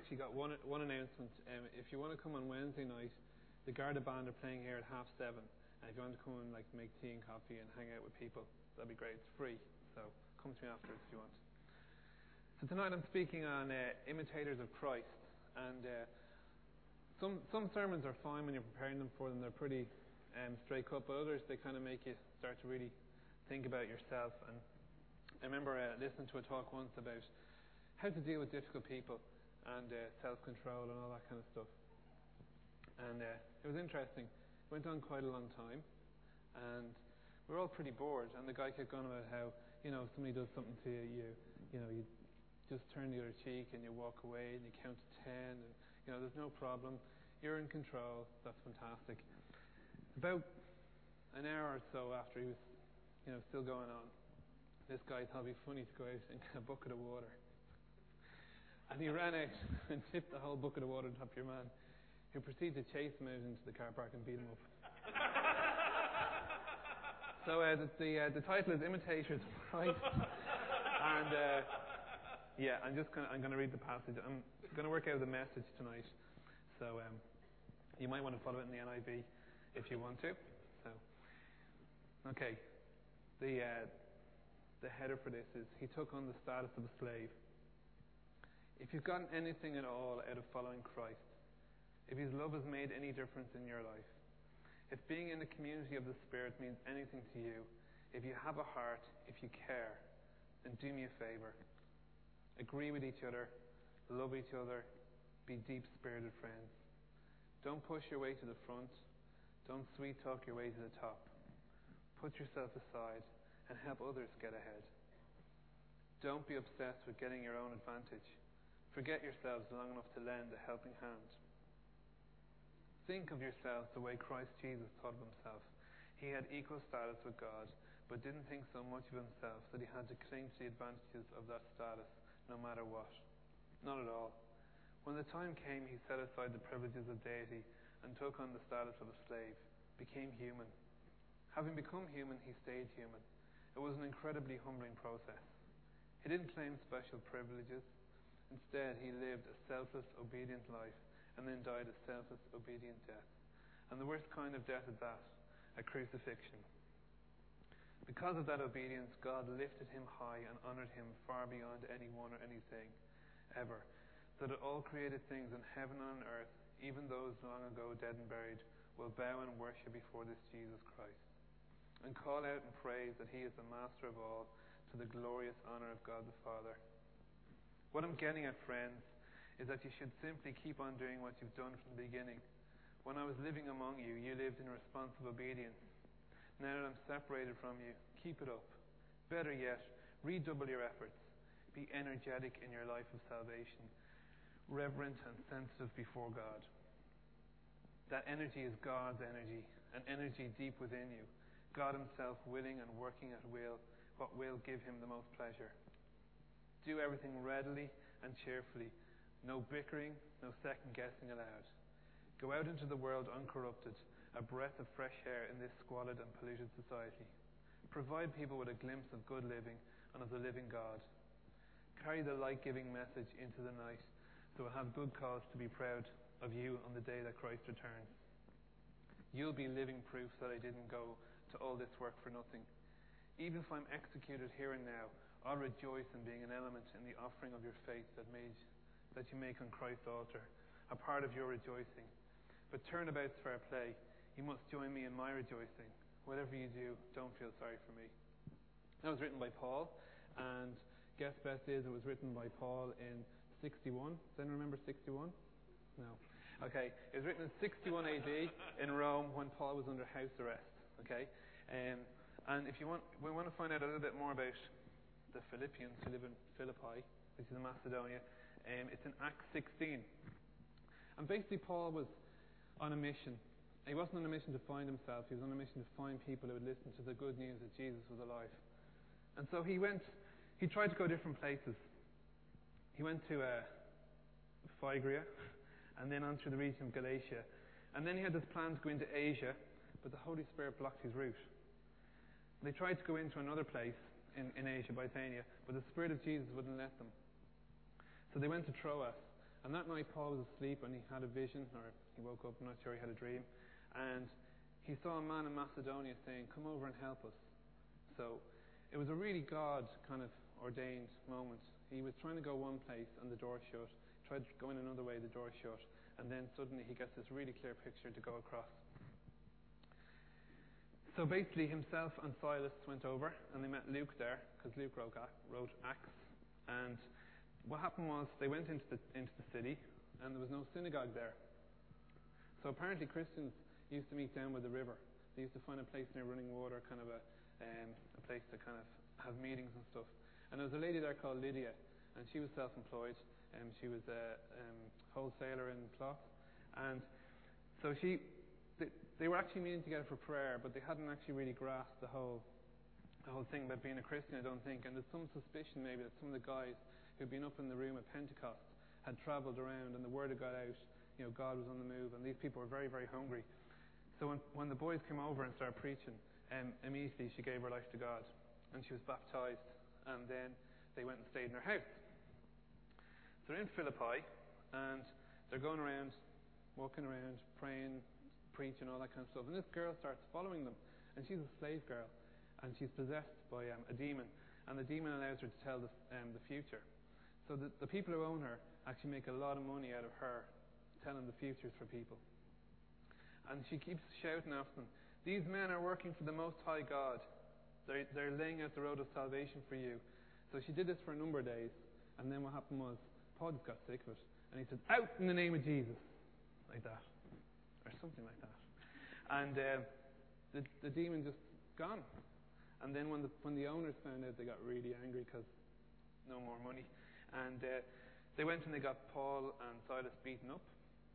actually got one announcement. If you want to come on Wednesday night, the Garda band are playing here at 7:30. And if you want to come and make tea and coffee and hang out with people, that'd be great. It's free, so come to me afterwards if you want. So tonight I'm speaking on imitators of Christ, and some sermons are fine when you're preparing them for them. They're pretty straight cut, but others they kind of make you start to really think about yourself. And I remember listening to a talk once about how to deal with difficult people and self-control and all that kind of stuff. And it was interesting. It went on quite a long time, and we were all pretty bored. And the guy kept going about how, if somebody does something to you, you just turn the other cheek and you walk away and you count to 10, and there's no problem. You're in control. That's fantastic. About an hour or so after he was, still going on, this guy thought it'd be funny to go out and get a bucket of water. And he ran out and tipped the whole bucket of water on top of your man, who proceeded to chase him out into the car park and beat him up. So the title is Imitators of Christ. And I'm going to read the passage. I'm going to work out the message tonight. So you might want to follow it in the NIV if you want to. So, okay. The header for this is, he took on the status of a slave. If you've gotten anything at all out of following Christ, if His love has made any difference in your life, if being in the community of the Spirit means anything to you, if you have a heart, if you care, then do me a favour. Agree with each other, love each other, be deep-spirited friends. Don't push your way to the front. Don't sweet-talk your way to the top. Put yourself aside and help others get ahead. Don't be obsessed with getting your own advantage. Forget yourselves long enough to lend a helping hand. Think of yourselves the way Christ Jesus thought of himself. He had equal status with God, but didn't think so much of himself that he had to cling to the advantages of that status no matter what. Not at all. When the time came, he set aside the privileges of deity and took on the status of a slave, became human. Having become human, he stayed human. It was an incredibly humbling process. He didn't claim special privileges. Instead, he lived a selfless, obedient life and then died a selfless, obedient death. And the worst kind of death is that, a crucifixion. Because of that obedience, God lifted him high and honoured him far beyond anyone or anything ever, so that all created things in heaven and on earth, even those long ago dead and buried, will bow and worship before this Jesus Christ, and call out in praise that he is the master of all, to the glorious honour of God the Father. What I'm getting at, friends, is that you should simply keep on doing what you've done from the beginning. When I was living among you, you lived in responsive obedience. Now that I'm separated from you, keep it up. Better yet, redouble your efforts. Be energetic in your life of salvation, reverent and sensitive before God. That energy is God's energy, an energy deep within you. God himself willing and working at will, what will give him the most pleasure. Do everything readily and cheerfully. No bickering, no second guessing allowed. Go out into the world uncorrupted, a breath of fresh air in this squalid and polluted society. Provide people with a glimpse of good living and of the living God. Carry the light-giving message into the night, so we'll have good cause to be proud of you on the day that Christ returns. You'll be living proof that I didn't go to all this work for nothing. Even if I'm executed here and now, I'll rejoice in being an element in the offering of your faith that you make on Christ's altar, a part of your rejoicing. But turnabout's fair play. You must join me in my rejoicing. Whatever you do, don't feel sorry for me. That was written by Paul, and guess best is it was written by Paul in 61. Does anyone remember 61? No. Okay, it was written in 61 AD in Rome when Paul was under house arrest. Okay, and if we want to find out a little bit more about the Philippians who live in Philippi, which is in Macedonia, it's in Acts 16. And basically Paul was on a mission. He wasn't on a mission to find himself, he was on a mission to find people who would listen to the good news that Jesus was alive. And so he tried to go different places. He went to Phrygia, and then on through the region of Galatia. And then he had this plan to go into Asia, but the Holy Spirit blocked his route. They tried to go into another place in Asia, Bithynia, but the Spirit of Jesus wouldn't let them. So they went to Troas, And that night Paul was asleep and he had a vision, or he woke up, I'm not sure, he had a dream. And he saw a man in Macedonia saying, come over and help us. So it was a really God kind of ordained moment. He was trying to go one place and the door shut. Tried going another way, the door shut. And then suddenly he gets this really clear picture to go across. So basically himself and Silas went over and they met Luke there, because Luke wrote Acts. And what happened was they went into the city and there was no synagogue there. So apparently Christians used to meet down by the river. They used to find a place near running water, kind of a place to kind of have meetings and stuff. And there was a lady there called Lydia, and she was self-employed, and she was a wholesaler in cloth. And so they were actually meeting together for prayer, but they hadn't actually really grasped the whole thing about being a Christian, I don't think. And there's some suspicion maybe that some of the guys who'd been up in the room at Pentecost had travelled around, and the word had got out. You know, God was on the move, and these people were very, very hungry. So when the boys came over and started preaching, immediately she gave her life to God, and she was baptised, and then they went and stayed in her house. So they're in Philippi, and they're going around, walking around, praying, preaching, all that kind of stuff. And this girl starts following them, and she's a slave girl, and she's possessed by a demon, and the demon allows her to tell the future. So the people who own her actually make a lot of money out of her telling the futures for people. And she keeps shouting after them, these men are working for the Most High God. They're laying out the road of salvation for you. So she did this for a number of days, and then what happened was Paul just got sick of it, and he said, out in the name of Jesus, like that, or something like that. And the demon just gone. And then when the owners found out, they got really angry because no more money. And they went and they got Paul and Silas beaten up,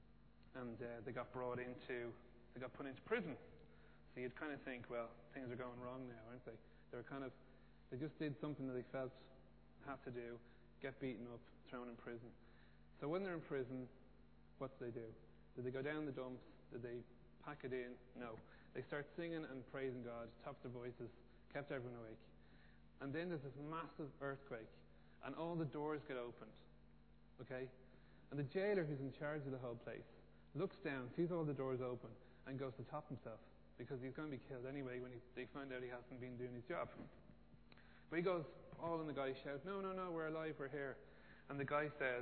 and they got put into prison. So you'd kind of think, well, things are going wrong now, aren't they? They just did something that they felt had to do, get beaten up, thrown in prison. So when they're in prison, what do? Did they go down the dumps? Did they pack it in? No. They start singing and praising God, topped their voices, kept everyone awake. And then there's this massive earthquake, and all the doors get opened. Okay? And the jailer who's in charge of the whole place looks down, sees all the doors open, and goes to top himself, because he's going to be killed anyway when they find out he hasn't been doing his job. But he goes, Paul and the guy shout, no, we're alive, we're here. And the guy says,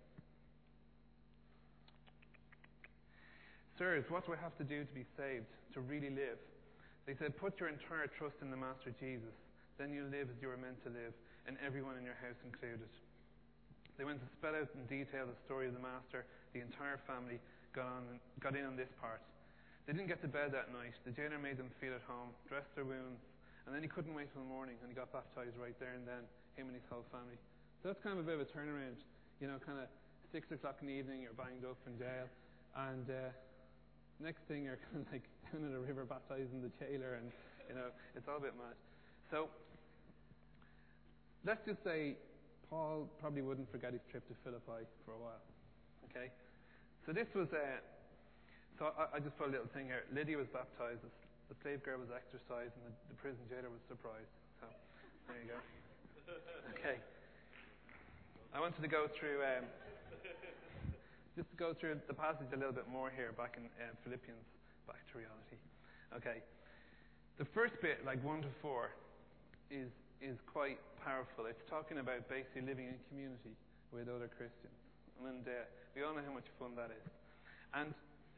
sirs, what do I have to do to be saved, to really live? They said, put your entire trust in the Master Jesus. Then you'll live as you were meant to live, and everyone in your house included. They went to spell out in detail the story of the Master. The entire family got in on this part. They didn't get to bed that night. The jailer made them feel at home, dressed their wounds, and then he couldn't wait till the morning, and he got baptized right there and then, him and his whole family. So that's kind of a bit of a turnaround. You know, kind of 6 o'clock in the evening, you're banged up in jail, and next thing you're kind of like down in a river baptizing the jailer, and you know, it's all a bit mad. So let's just say Paul probably wouldn't forget his trip to Philippi for a while. Okay, so this was so I just put a little thing here. Lydia was baptized, the slave girl was exorcised, and the prison jailer was surprised. So there you go. Okay, I wanted to go through just to go through the passage a little bit more here, back in Philippians, back to reality. Okay, the first bit, like 1 to 4, is quite powerful. It's talking about basically living in community with other Christians, and we all know how much fun that is. And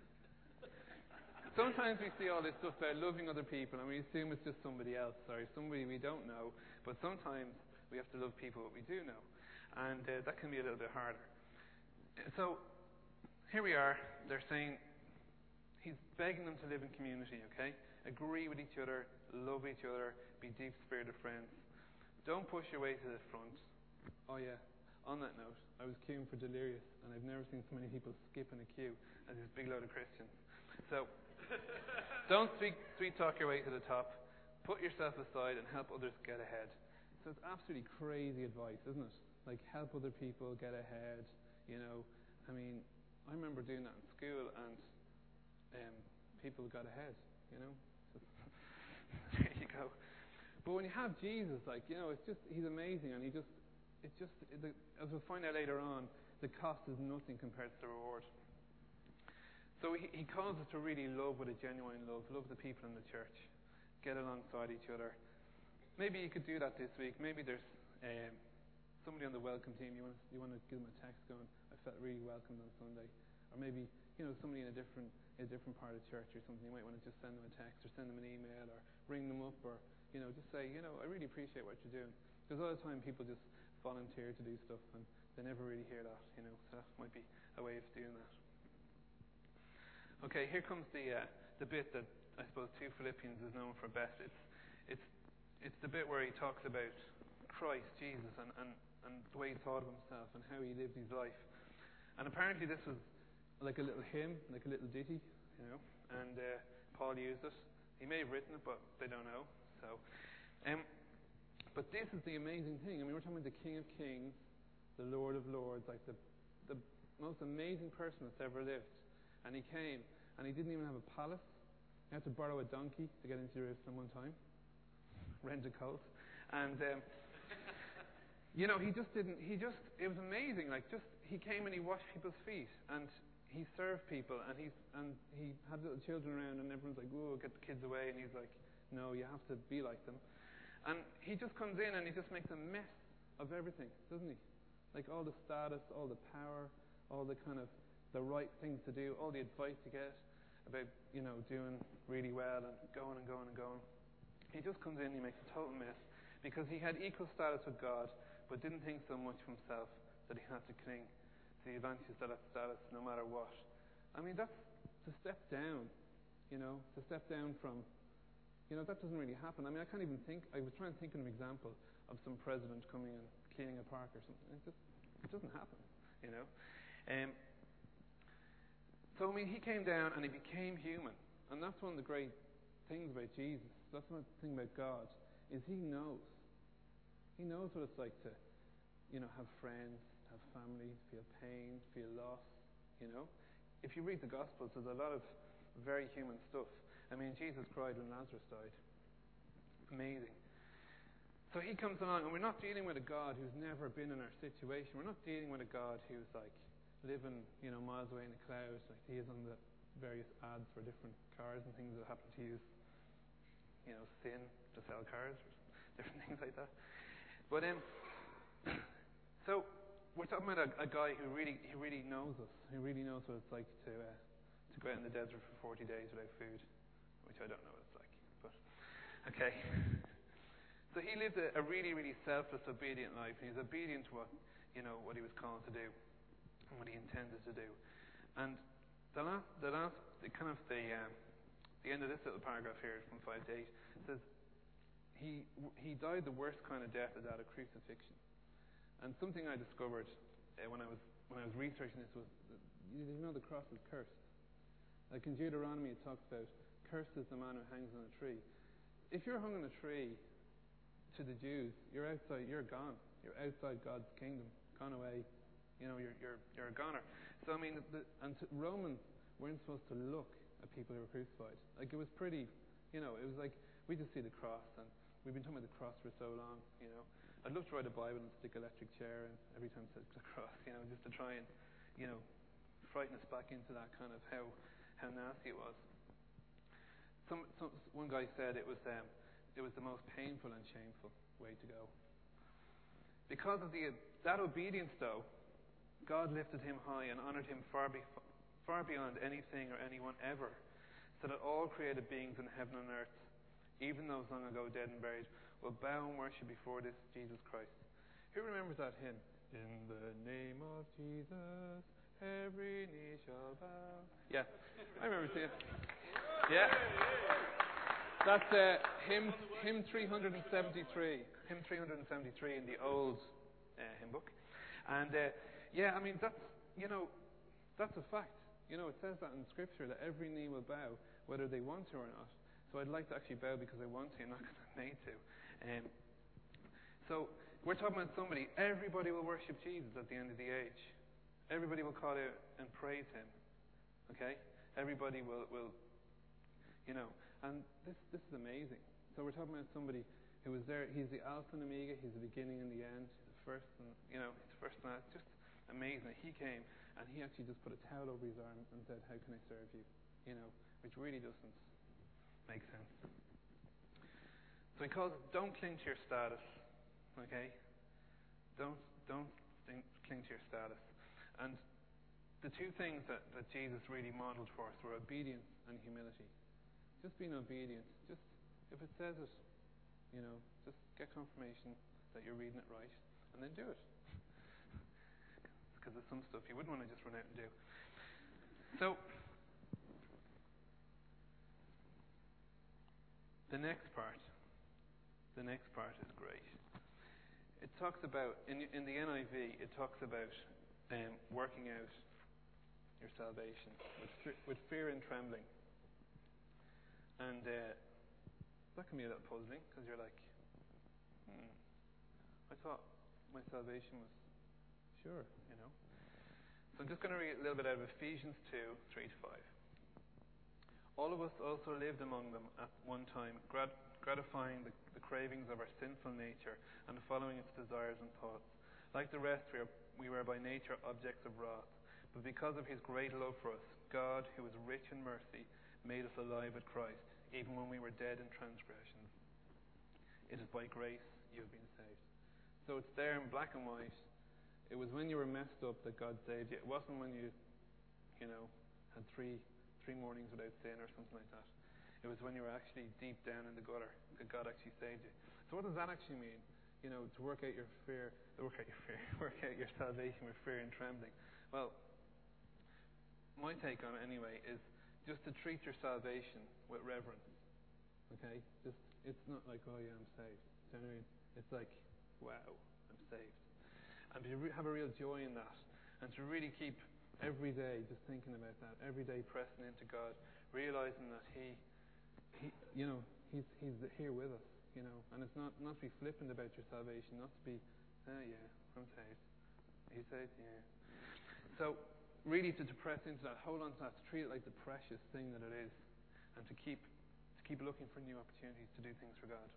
sometimes we see all this stuff about loving other people, and we assume it's just somebody else, or somebody we don't know. But sometimes we have to love people that we do know, and that can be a little bit harder. So here we are. They're saying he's begging them to live in community. Okay, agree with each other, love each other, be deep-spirited friends. Don't push your way to the front. Oh yeah. On that note, I was queuing for Delirious, and I've never seen so many people skip in a queue as this big load of Christians. So, don't sweet talk your way to the top. Put yourself aside and help others get ahead. So it's absolutely crazy advice, isn't it? Like, help other people get ahead. You know, I mean, I remember doing that in school, and people got ahead. You know, so there you go. But when you have Jesus, like, you know, it's just, he's amazing, and as we'll find out later on, the cost is nothing compared to the reward. So he calls us to really love with a genuine love the people in the church, get alongside each other. Maybe you could do that this week. Maybe there's somebody on the welcome team, you want to give them a text going, I felt really welcomed on Sunday. Or maybe, somebody in a different part of church or something, you might want to just send them a text or send them an email or ring them up or, just say, I really appreciate what you're doing. Because all the time people just volunteer to do stuff and they never really hear that, so that might be a way of doing that. Okay, here comes the bit that I suppose 2 Philippians is known for best. It's the bit where he talks about Christ, Jesus, and the way he thought of himself and how he lived his life. And apparently this was like a little hymn, like a little ditty, and Paul used it. He may have written it, but they don't know. So, but this is the amazing thing. I mean, we're talking about the King of Kings, the Lord of Lords, like the most amazing person that's ever lived. And he came, and he didn't even have a palace. He had to borrow a donkey to get into Jerusalem one time, rent a colt, and he just didn't. It was amazing. Like, he came and he washed people's feet, and he served people, and he had little children around, and everyone's like, "Whoa, get the kids away!" And he's like, "No, you have to be like them." And he just comes in and he just makes a mess of everything, doesn't he? Like all the status, all the power, all the kind of the right things to do, all the advice to get about, doing really well and going and going and going. He just comes in and he makes a total mess because he had equal status with God, but didn't think so much of himself that he had to cling to the advantages of that status no matter what. I mean, that's to step down, to step down from, that doesn't really happen. I mean, I can't even think, I was trying to think of an example of some president coming and cleaning a park or something. It doesn't happen, So, I mean, he came down and he became human. And that's one of the great things about Jesus. That's one thing about God, is he knows. He knows what it's like to, have friends, have family, feel pain, feel loss, If you read the Gospels, there's a lot of very human stuff. I mean, Jesus cried when Lazarus died. Amazing. So he comes along, and we're not dealing with a God who's never been in our situation. We're not dealing with a God who's like living, miles away in the clouds, like he is on the various ads for different cars and things that happen to use, sin to sell cars or different things like that. But so we're talking about a guy who really knows us, who really knows what it's like to go out in the desert for 40 days without food, which I don't know what it's like. But okay. So he lived a really, really selfless, obedient life. He was obedient to what he was called to do and what he intended to do. And the end of this little paragraph here from 5 to 8 says he died the worst kind of death, that of crucifixion. And something I discovered when I was researching this was that, the cross is cursed. Like in Deuteronomy, it talks about cursed is the man who hangs on a tree. If you're hung on a tree, to the Jews, you're outside. You're gone. You're outside God's kingdom, gone away. You're a goner. So I mean, Romans weren't supposed to look at people who were crucified. Like it was pretty, it was like we just see the cross, and we've been talking about the cross for so long. I'd love to write a Bible and stick an electric chair in every time it says the cross, just to try and, frighten us back into that kind of how nasty it was. One guy said it was the most painful and shameful way to go. Because of that obedience, though, God lifted him high and honored him far beyond anything or anyone ever, so that all created beings in heaven and earth, even those long ago dead and buried, will bow and worship before this Jesus Christ. Who remembers that hymn? In the name of Jesus, every knee shall bow. Yeah, I remember seeing it. Yeah. That's hymn 373. Hymn 373 in the old hymn book. And I mean that's a fact. It says that in Scripture that every knee will bow, whether they want to or not. So I'd like to actually bow because I want to, not because I'm made to. So we're talking about somebody. Everybody will worship Jesus at the end of the age. Everybody will call out and praise him. Okay? Everybody will. And this is amazing. So we're talking about somebody who was there. He's the Alpha and Omega. He's the beginning and the end. He's the first and he's the first and last. Just amazing. He came and he actually just put a towel over his arm and said, "How can I serve you?" Which really doesn't make sense. So he calls it, don't cling to your status, okay? Don't cling to your status. And the two things that Jesus really modeled for us were obedience and humility. Just being obedient. Just, if it says it, just get confirmation that you're reading it right, and then do it. Because there's some stuff you wouldn't want to just run out and do. So, the next part is great. It talks about, in the NIV, it talks about working out your salvation with fear and trembling. And that can be a little puzzling, because you're like, I thought my salvation was sure, So I'm just going to read a little bit out of Ephesians 2, 3-5. All of us also lived among them at one time, gratifying the cravings of our sinful nature and following its desires and thoughts. Like the rest, we were by nature objects of wrath. But because of his great love for us, God, who is rich in mercy, made us alive with Christ, even when we were dead in transgressions. It is by grace you have been saved. So it's there in black and white. It was when you were messed up that God saved you. It wasn't when you had three mornings without sin or something like that. It was when you were actually deep down in the gutter that God actually saved you. So what does that actually mean? To work out your salvation with fear and trembling. Well, my take on it anyway is just to treat your salvation with reverence. Okay? It's not like, oh yeah, I'm saved. Do you know what I mean? It's like, wow, I'm saved. And to have a real joy in that. And to really keep every day just thinking about that. Every day pressing into God. Realizing that He's here with us. And it's not to be flippant about your salvation. Not to be, oh yeah, I'm saved. Are you saved? Yeah. So, really to press into that, hold on to that, to treat it like the precious thing that it is, and to keep looking for new opportunities to do things for God.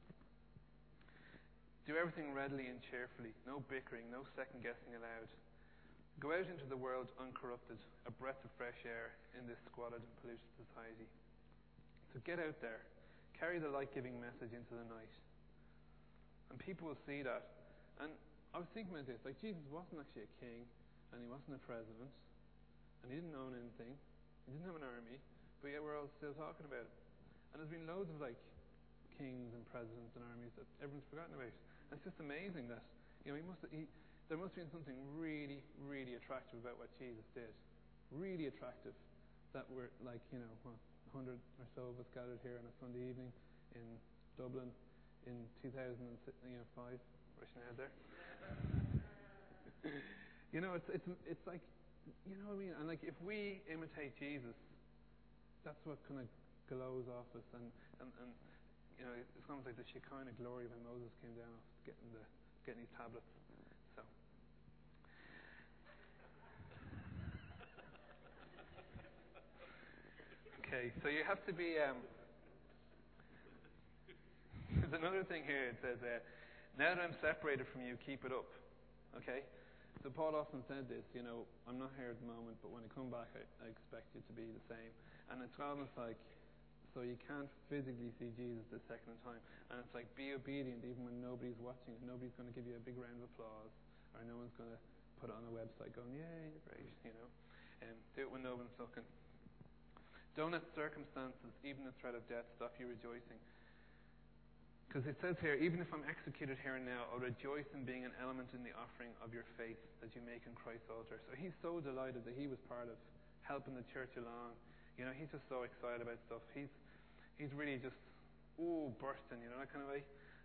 Do everything readily and cheerfully, no bickering, no second guessing allowed. Go out into the world uncorrupted, a breath of fresh air in this squalid and polluted society. So get out there, carry the light-giving message into the night, and people will see that. And I was thinking about this, like Jesus wasn't actually a king, and he wasn't a president, and he didn't own anything, he didn't have an army, but yet we're all still talking about it. And there's been loads of kings and presidents and armies that everyone's forgotten about. And it's just amazing that there must have been something really, really attractive about what Jesus did. Really attractive that we're 100 or so of us gathered here on a Sunday evening in Dublin in 2005. Wishing I had there. It's like, you know what I mean? And if we imitate Jesus, that's what kind of glows off us, and it's almost like the Shekinah glory when Moses came down off getting these tablets. So okay, so you have to be there's another thing here. It says now that I'm separated from you, keep it up. Okay, so Paul often said this, I'm not here at the moment, but when I come back I expect you to be the same. And it's almost like, so you can't physically see Jesus the second time. And it's like, be obedient even when nobody's watching. Nobody's going to give you a big round of applause, or no one's going to put it on a website going, yay, you're great, And do it when no one's looking. Don't let circumstances, even the threat of death, stop you rejoicing. Because it says here, even if I'm executed here and now, I'll rejoice in being an element in the offering of your faith that you make in Christ's altar. So he's so delighted that he was part of helping the church along. He's just so excited about stuff. He's really just, bursting, that kind of way.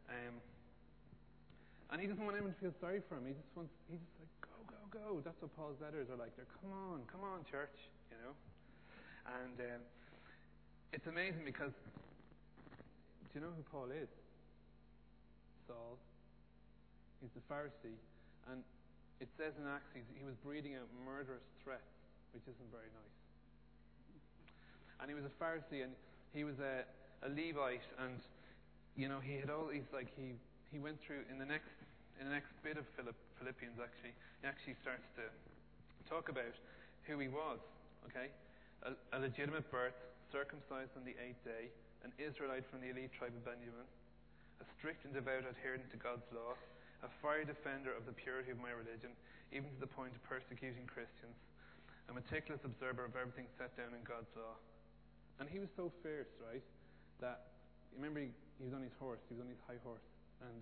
And he doesn't want anyone to feel sorry for him. He's just like, go, go, go. That's what Paul's letters are like. They're, come on, church, And it's amazing because, do you know who Paul is? Saul. He's the Pharisee. And it says in Acts he was breathing out murderous threats, which isn't very nice. And he was a Pharisee, and he was a Levite, and he had all these he went through in the next bit of Philippians. He actually starts to talk about who he was. Okay, a legitimate birth, circumcised on the 8th day, an Israelite from the elite tribe of Benjamin, a strict and devout adherent to God's law, a fiery defender of the purity of my religion, even to the point of persecuting Christians, a meticulous observer of everything set down in God's law. And he was so fierce, right, that, remember, he was on his horse, he was on his high horse, and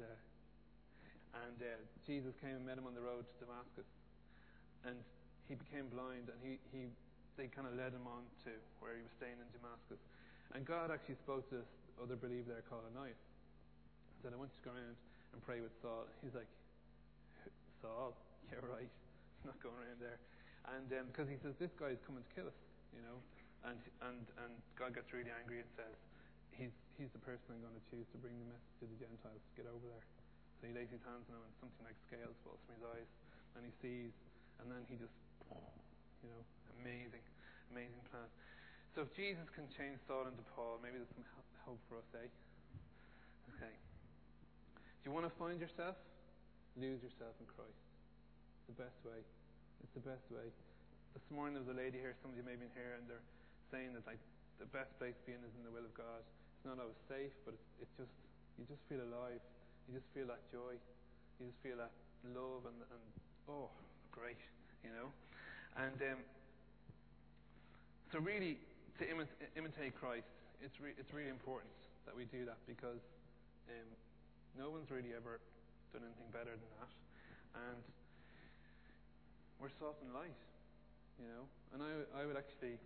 Jesus came and met him on the road to Damascus, and he became blind, and they kind of led him on to where he was staying in Damascus. And God actually spoke to this other believer there called Ananias. He said, I want you to go around and pray with Saul. He's like, Saul? Yeah, right. I'm not going around there. And because he says, this guy is coming to kill us, you know. And God gets really angry and says, he's the person I'm going to choose to bring the message to the Gentiles to get over there. So he lays his hands on him, and something like scales falls from his eyes, and he sees, and then he just, you know, amazing plan. So if Jesus can change Saul into Paul, maybe there's some hope for us, eh? Okay. Do you want to find yourself? Lose yourself in Christ. It's the best way. It's the best way. This morning there was a lady here, some of you may have been here, and they're saying that like the best place to be in is in the will of God. It's not always safe, but it's just, you just feel alive. You just feel that joy. You just feel that love and oh, great, you know. And so really, to imitate Christ, it's really important that we do that, because no one's really ever done anything better than that, and we're salt and light, you know. And I would actually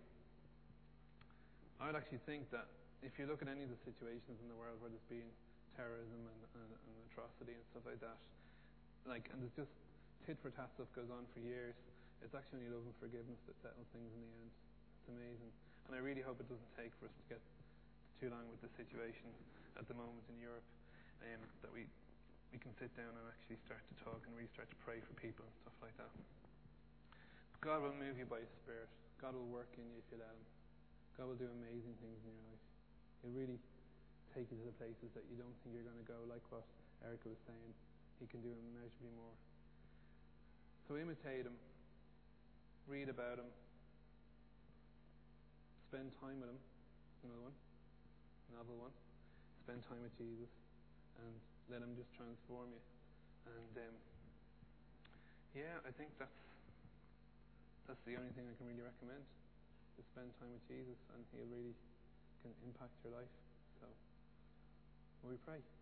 think that if you look at any of the situations in the world where there's been terrorism and atrocity and stuff like that, like, and there's just tit for tat stuff goes on for years, it's actually only love and forgiveness that settles things in the end. It's amazing. And I really hope it doesn't take for us to get too long with the situation at the moment in Europe, that we can sit down and actually start to talk and really start to pray for people and stuff like that. God will move you by His Spirit. God will work in you if you let Him. God will do amazing things in your life. He'll really take you to the places that you don't think you're going to go, like what Erica was saying. He can do immeasurably more. So imitate Him. Read about Him. Spend time with Him. Another one. Novel one. Spend time with Jesus and let Him just transform you. And yeah, I think that's the only thing I can really recommend. To spend time with Jesus, and He'll really can impact your life. So, will we pray?